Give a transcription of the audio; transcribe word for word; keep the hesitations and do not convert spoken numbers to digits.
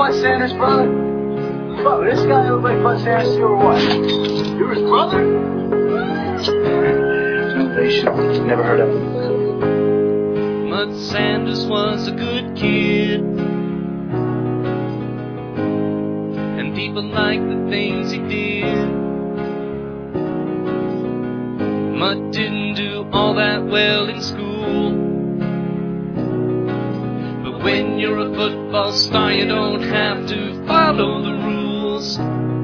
Bud Sanders' brother? Bro, this guy look like Bud Sanders too, or what? You're his brother? Innovation. Never heard of him. Bud Sanders was a good kid, and people liked the things he did. Mud didn't do all that well in school, but when you're a football star you don't have to follow the rules.